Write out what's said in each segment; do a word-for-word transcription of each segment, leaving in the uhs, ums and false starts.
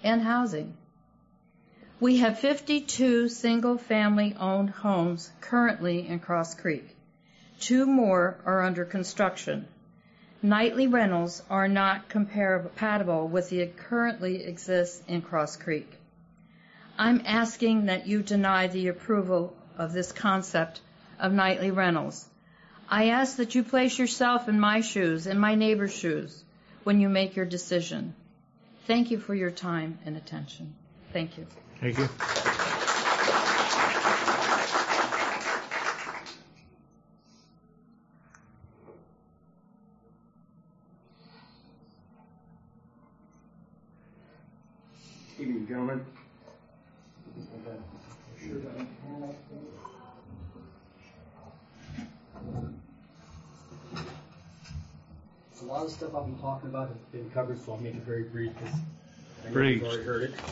and housing. We have fifty-two single-family owned homes currently in Cross Creek. Two more are under construction. Nightly rentals are not compatible with the currently exists in Cross Creek. I'm asking that you deny the approval of this concept of nightly rentals. I ask that you place yourself in my shoes and my neighbor's shoes when you make your decision. Thank you for your time and attention. Thank you. Thank you. Evening, gentlemen. A lot of stuff I've been talking about has been covered, so I'll make it very brief because I know Brief. you've already heard it.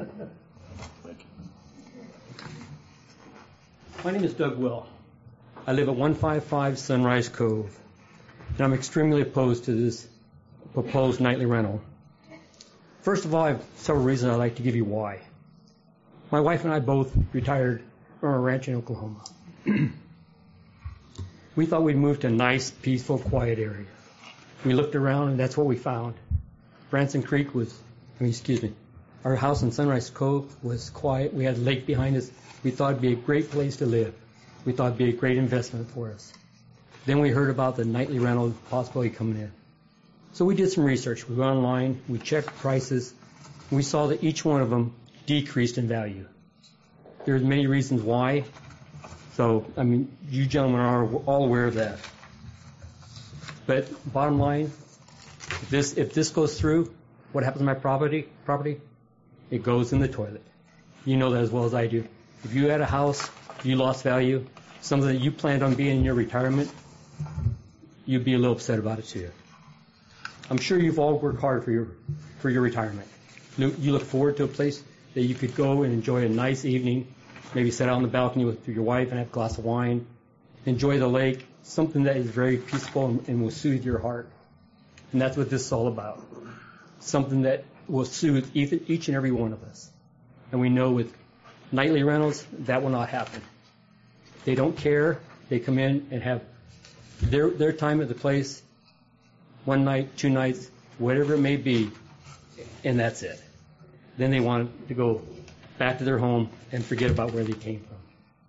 My name is Doug Will. I live at one fifty-five Sunrise Cove, and I'm extremely opposed to this proposed nightly rental. First of all, I have several reasons I'd like to give you why. My wife and I both retired from a ranch in Oklahoma. We thought we'd move to a nice, peaceful, quiet area. We looked around, and that's what we found. Branson Creek was, I mean, excuse me, our house in Sunrise Cove was quiet. We had a lake behind us. We thought it'd be a great place to live. We thought it'd be a great investment for us. Then we heard about the nightly rental possibility coming in. So we did some research. We went online, we checked prices, and we saw that each one of them decreased in value. There's many reasons why. So, I mean, you gentlemen are all aware of that. But bottom line, if this, if this goes through, what happens to my property? Property? It goes in the toilet. You know that as well as I do. If you had a house, you lost value, something that you planned on being in your retirement, you'd be a little upset about it too. I'm sure you've all worked hard for your for your retirement. You look forward to a place that you could go and enjoy a nice evening, maybe sit out on the balcony with your wife and have a glass of wine, enjoy the lake, something that is very peaceful and, and will soothe your heart. And that's what this is all about. Something that will soothe each, each and every one of us. And we know with nightly rentals, that will not happen. They don't care. They come in and have their their time at the place, one night, two nights, whatever it may be, and that's it. Then they want to go back to their home and forget about where they came from.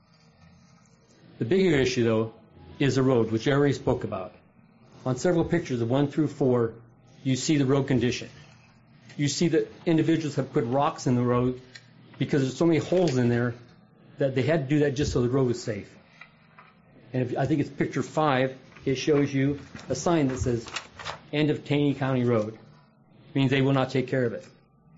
The bigger issue, though, is the road, which I already spoke about. On several pictures of one through four, you see the road condition. You see that individuals have put rocks in the road because there's so many holes in there that they had to do that just so the road was safe. And if, I think it's picture five, it shows you a sign that says, end of Taney County Road. It means they will not take care of it.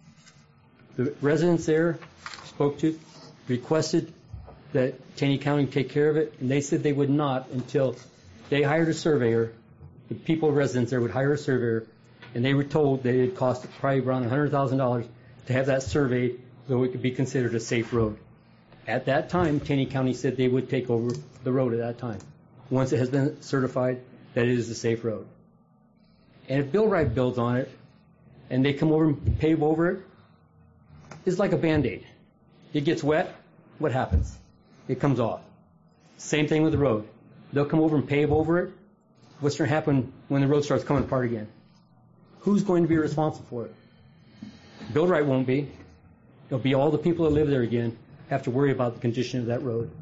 The residents there spoke to, requested that Taney County take care of it, and they said they would not until they hired a surveyor. The people, residents there, would hire a surveyor, and they were told that it would cost probably around one hundred thousand dollars to have that surveyed so it could be considered a safe road. At that time, Taney County said they would take over the road at that time, once it has been certified that it is a safe road. And if Bill Wright builds on it, and they come over and pave over it, it's like a Band-Aid. It gets wet, what happens? It comes off. Same thing with the road. They'll come over and pave over it. What's going to happen when the road starts coming apart again? Who's going to be responsible for it? Bill Wright won't be. It'll be all the people that live there again have to worry about the condition of that road.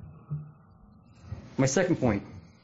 My second point,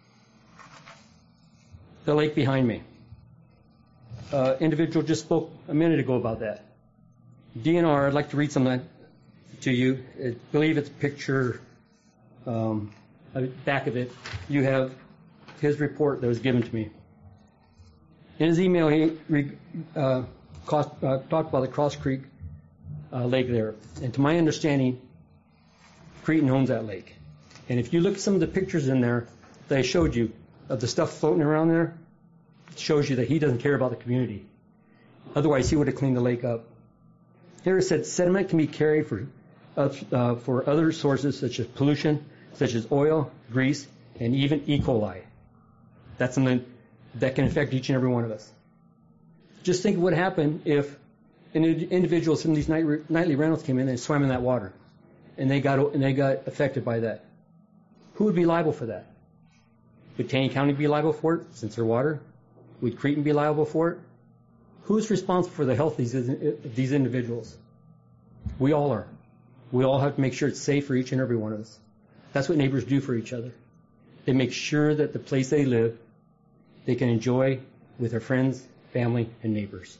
the lake behind me. Uh, individual just spoke a minute ago about that. D N R, I'd like to read something to you. I believe it's picture, um, back of it. You have his report that was given to me. In his email, he uh, cost, uh, talked about the Cross Creek uh, lake there. And to my understanding, Cretin owns that lake. And if you look at some of the pictures in there that I showed you of the stuff floating around there, it shows you that he doesn't care about the community. Otherwise, he would have cleaned the lake up. Here it said sediment can be carried for uh, uh, for other sources such as pollution, such as oil, grease, and even E. coli. That's something that can affect each and every one of us. Just think what would happen if and individuals from these night, nightly rentals came in and swam in that water, and they got and they got affected by that. Who would be liable for that? Would Taney County be liable for it since they're water? Would Cretin be liable for it? Who's responsible for the health of these, these individuals? We all are. We all have to make sure it's safe for each and every one of us. That's what neighbors do for each other. They make sure that the place they live, they can enjoy with their friends, family, and neighbors.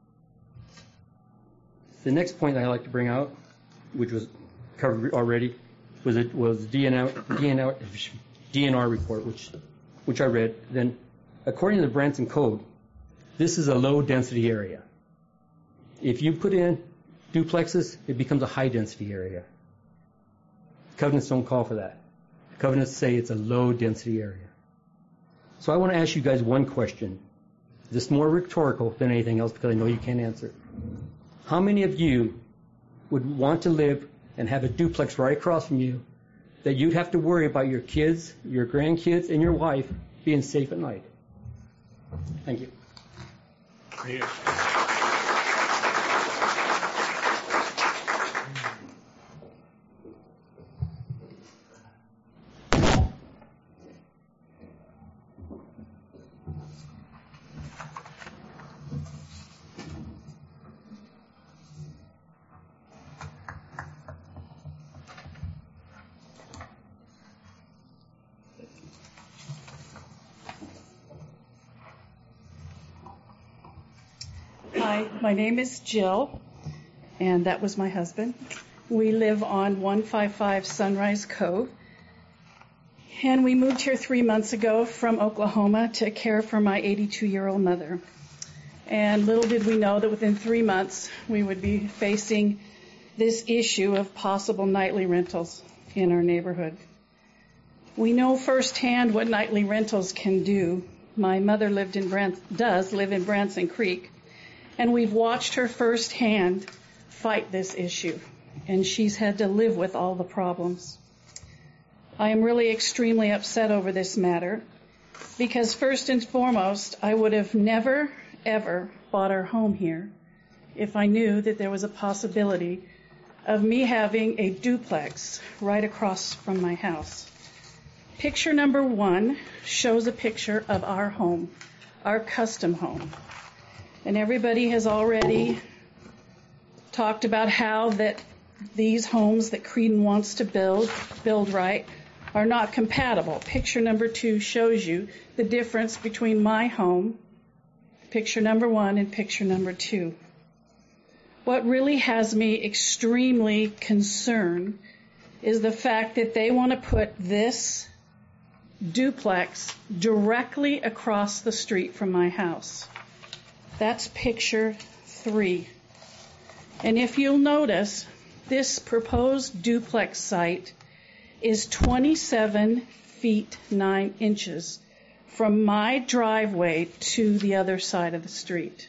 The next point I'd like to bring out, which was covered already, was it was D N R, D N R, D N R report, which which I read. Then, according to the Branson Code, this is a low-density area. If you put in duplexes, it becomes a high-density area. Covenants don't call for that. Covenants say it's a low-density area. So I want to ask you guys one question. This is more rhetorical than anything else because I know you can't answer it. How many of you would want to live and have a duplex right across from you that you'd have to worry about your kids, your grandkids, and your wife being safe at night? Thank you. Yeah. Hi, my name is Jill, and that was my husband. We live on one fifty-five Sunrise Cove, and we moved here three months ago from Oklahoma to care for my eighty-two-year-old mother. And little did we know that within three months we would be facing this issue of possible nightly rentals in our neighborhood. We know firsthand what nightly rentals can do. My mother lived in Bran- does live in Branson Creek, and we've watched her firsthand fight this issue, and she's had to live with all the problems. I am really extremely upset over this matter because first and foremost, I would have never, ever bought our home here if I knew that there was a possibility of me having a duplex right across from my house. Picture number one shows a picture of our home, our custom home. And everybody has already talked about how that these homes that Cretin wants to build, build right, are not compatible. Picture number two shows you the difference between my home, picture number one, and picture number two. What really has me extremely concerned is the fact that they want to put this duplex directly across the street from my house. That's picture three. And if you'll notice, this proposed duplex site is twenty-seven feet nine inches from my driveway to the other side of the street.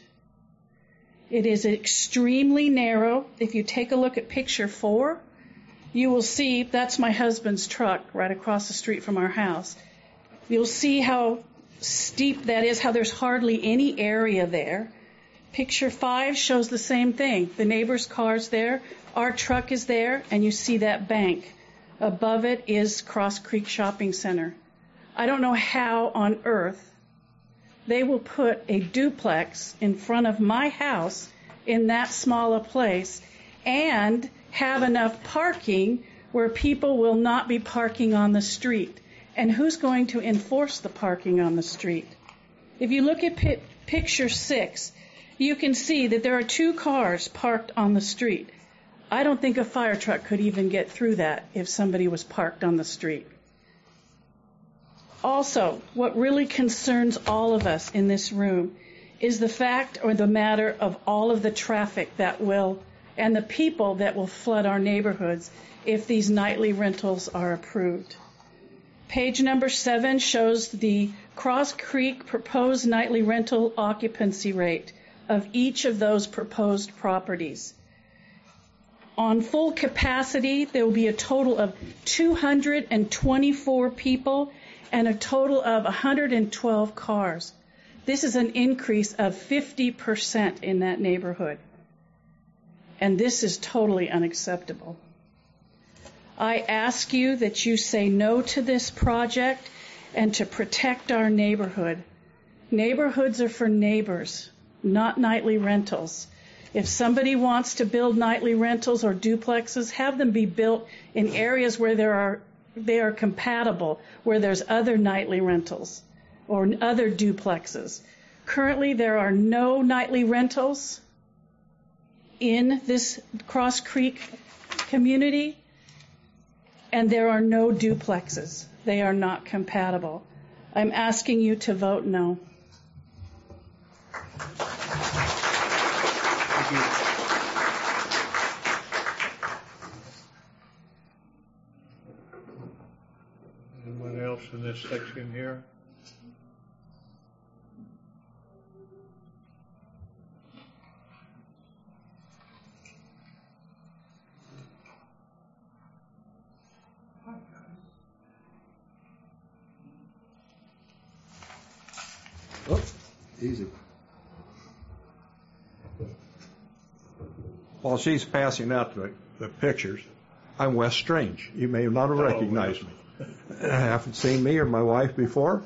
It is extremely narrow. If you take a look at picture four, you will see that's my husband's truck right across the street from our house. You'll see how steep that is, how there's hardly any area there. Picture five shows the same thing. The neighbor's car's there, our truck is there, and you see that bank. Above it is Cross Creek Shopping Center. I don't know how on earth they will put a duplex in front of my house in that small a place and have enough parking where people will not be parking on the street. And who's going to enforce the parking on the street? If you look at pi- picture six, you can see that there are two cars parked on the street. I don't think a fire truck could even get through that if somebody was parked on the street. Also, what really concerns all of us in this room is the fact or the matter of all of the traffic that will, and the people that will flood our neighborhoods if these nightly rentals are approved. Page number seven shows the Cross Creek proposed nightly rental occupancy rate of each of those proposed properties. On full capacity, there will be a total of two hundred twenty-four people and a total of one hundred twelve cars. This is an increase of fifty percent in that neighborhood. and this is totally unacceptable. I ask you that you say no to this project and to protect our neighborhood. Neighborhoods are for neighbors, not nightly rentals. If somebody wants to build nightly rentals or duplexes, have them be built in areas where there are they are compatible, where there's other nightly rentals or other duplexes. Currently, there are no nightly rentals in this Cross Creek community, and there are no duplexes. They are not compatible. I'm asking you to vote no. Anyone else in this section here? Oh, easy. While she's passing out the, the pictures, I'm Wes Strange. You may not have recognized me. Haven't seen me or my wife before.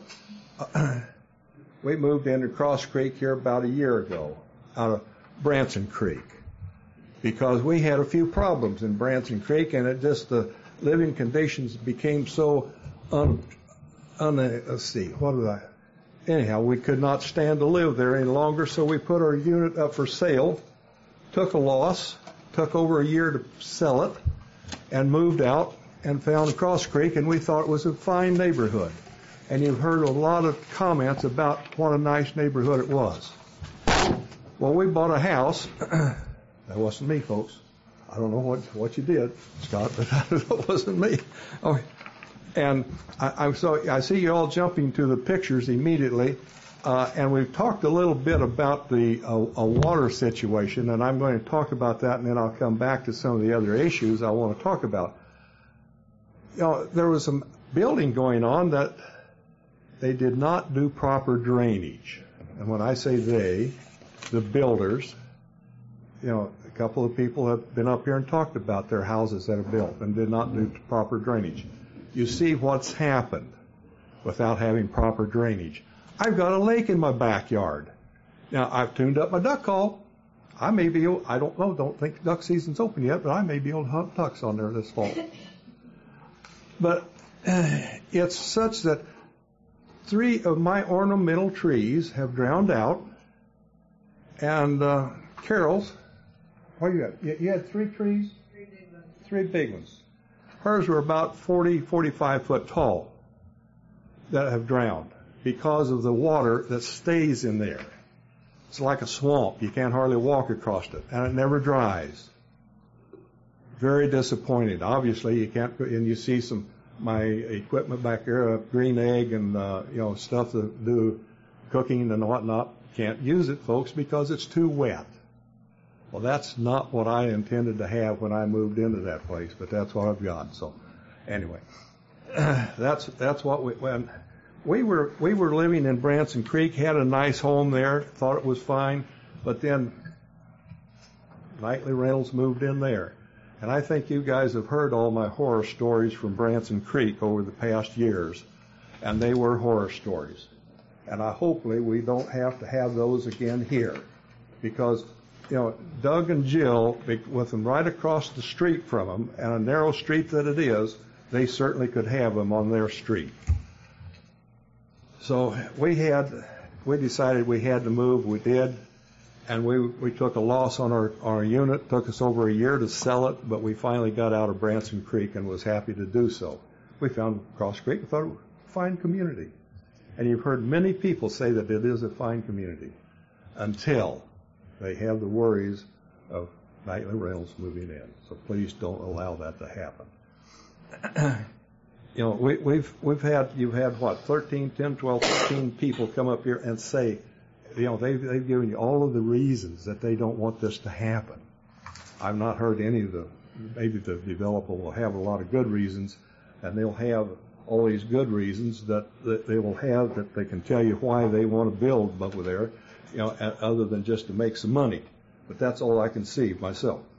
We moved into Cross Creek here about a year ago, out of Branson Creek, because we had a few problems in Branson Creek, and it just the living conditions became so un. un let's see, what did I? Anyhow, we could not stand to live there any longer, so we put our unit up for sale, took a loss, took over a year to sell it, and moved out and found Cross Creek, and we thought it was a fine neighborhood. And you've heard a lot of comments about what a nice neighborhood it was. Well, we bought a house. That wasn't me, folks. I don't know what, what you did, Scott, but that wasn't me. Oh, and I, I'm so I see you all jumping to the pictures immediately, uh, and we've talked a little bit about the uh, a water situation, and I'm going to talk about that, and then I'll come back to some of the other issues I want to talk about. You know, there was some building going on that they did not do proper drainage, and when I say they, the builders, you know, a couple of people have been up here and talked about their houses that are built and did not do proper drainage. You see what's happened without having proper drainage. I've got a lake in my backyard. Now, I've tuned up my duck call. I may be able, I don't know, don't think duck season's open yet, but I may be able to hunt ducks on there this fall. But uh, it's such that three of my ornamental trees have drowned out, and uh, Carol's, what you got? You, you had three trees? Three big ones. Three big ones. Hers were about forty, forty-five foot tall that have drowned because of the water that stays in there. It's like a swamp. You can't hardly walk across it, and it never dries. Very disappointed. Obviously, you can't, and you see some, my equipment back there, a green egg and, uh, you know, stuff to do cooking and whatnot. Can't use it, folks, because it's too wet. Well, that's not what I intended to have when I moved into that place, but that's what I've got. So, anyway, that's that's what we when we were we were living in Branson Creek, had a nice home there, thought it was fine, but then Nightly Rentals moved in there, and I think you guys have heard all my horror stories from Branson Creek over the past years, and they were horror stories, and I hopefully we don't have to have those again here, because. You know, Doug and Jill, with them right across the street from them, and a narrow street that it is, they certainly could have them on their street. So we had, we decided we had to move. We did, and we we took a loss on our our unit. It took us over a year to sell it, but we finally got out of Branson Creek and was happy to do so. We found Cross Creek. We thought it was a fine community, and you've heard many people say that it is a fine community until they have the worries of Nightly Rentals moving in. So please don't allow that to happen. You know, we, we've we've had you've had what thirteen, ten, twelve, fifteen people come up here and say, you know, they've they've given you all of the reasons that they don't want this to happen. I've not heard any of the. Maybe the developer will have a lot of good reasons, and they'll have all these good reasons that, that they will have that they can tell you why they want to build over there. You know, other than just to make some money. But that's all I can see myself.